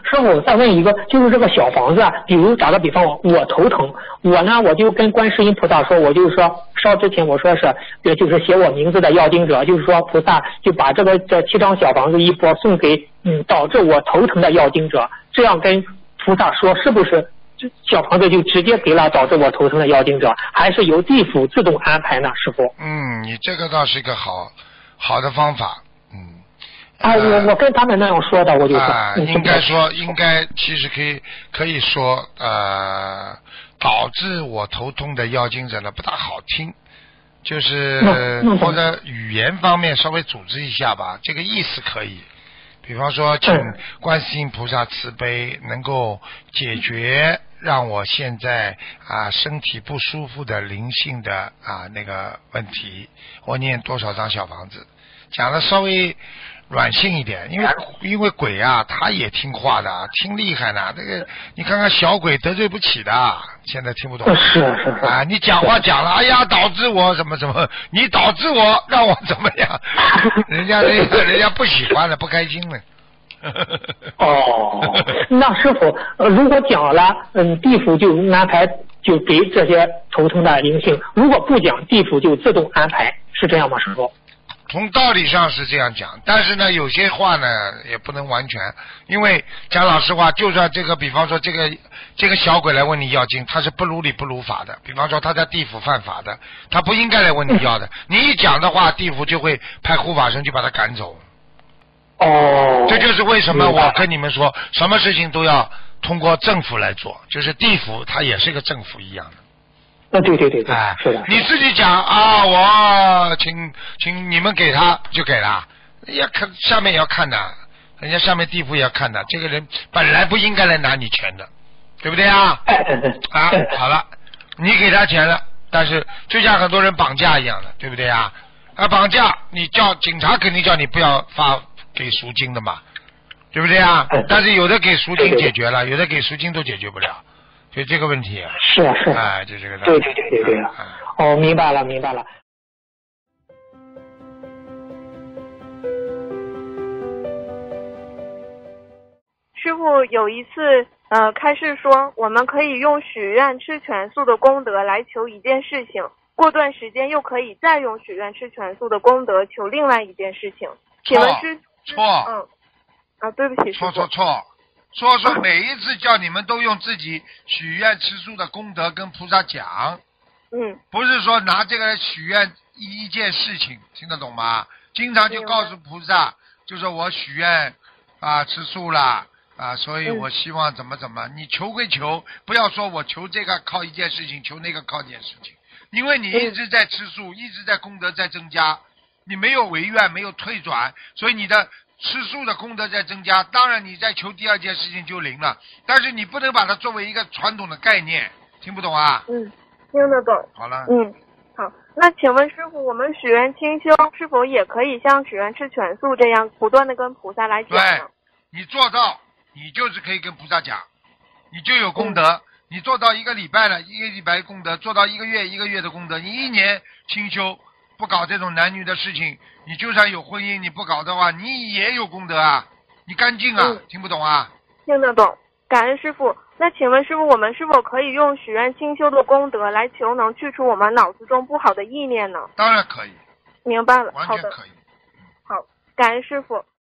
师傅再问一个，就是这个小房子啊，比如打个比方，我头疼，我就跟观世音菩萨说，我就是说烧之前我说是，就是写我名字的要经者，就是说菩萨就把这7张小房子一波送给导致我头疼的要经者，这样跟菩萨说，是不是小房子就直接给了导致我头疼的要经者，还是由地府自动安排呢？师傅？ 你这个倒是一个好的方法。 我跟他们那样说的，我就说。 应该其实可以说导致我头痛的要经者呢不大好听，就是或者语言方面稍微组织一下吧，这个意思可以。比方说，请观世音菩萨慈悲，能够解决让我现在身体不舒服的灵性的那个问题。我念多少张小房子，讲的稍微软性一点，因为鬼他也听话的，听厉害呢。这个你看看小鬼得罪不起的，现在听不懂。 是你讲话讲了，哎呀，导致我什么什么，你导致我让我怎么样，人家不喜欢了，不开心了。 那师傅，如果讲了，地府就安排就给这些头疼的灵性；如果不讲，地府就自动安排，是这样吗，师傅？ 从道理上是这样讲，但是呢，有些话呢也不能完全，因为讲老实话，就算这个，比方说这个小鬼来问你要经，他是不如理不如法的。比方说他在地府犯法的，他不应该来问你要的。你一讲的话，地府就会派护法神去把他赶走。这就是为什么我跟你们说，什么事情都要通过政府来做，就是地府它也是个政府一样的。 对，是的。 你自己讲我请你们给他就给了，要看下面也要看的，人家下面地府也要看的，这个人本来不应该来拿你钱的，对不对啊？好了，你给他钱了，但是就像很多人绑架一样的，对不对啊？绑架你叫警察肯定叫你不要给赎金的嘛，对不对啊？但是有的给赎金解决了，有的给赎金都解决不了。就这个问题是就这个道理。 对，明白了。 师父有一次开示说，我们可以用许愿吃全素的功德来求一件事情，过段时间又可以再用许愿吃全素的功德求另外一件事情。请问错。 对不起，师父。 错。说每一次叫你们都用自己许愿吃素的功德跟菩萨讲，不是说拿这个许愿一件事情，听得懂吗？经常就告诉菩萨，就说我许愿吃素了所以我希望怎么，你求归求，不要说我求这个靠一件事情，求那个靠一件事情，因为你一直在吃素，一直在功德在增加，你没有违愿，没有退转，所以你的吃素的功德在增加，当然你在求第二件事情就灵了，但是你不能把它作为一个传统的概念，听不懂啊？ 听得懂。 好了。 好，那请问师傅，我们许愿清修是否也可以像许愿吃全素这样不断的跟菩萨来讲呢？ 对，你做到，你就是可以跟菩萨讲，你就有功德。你做到1个礼拜了，1个礼拜功德，做到1个月1个月的功德，你1年清修，不搞这种男女的事情，你就算有婚姻，你不搞的话，你也有功德啊，你干净啊，听不懂啊？ 听得懂，感恩师父。那请问师父，我们是否可以用许愿清修的功德来求能去除我们脑子中不好的意念呢？ 当然可以。 明白了， 完全可以。 好，感恩师父。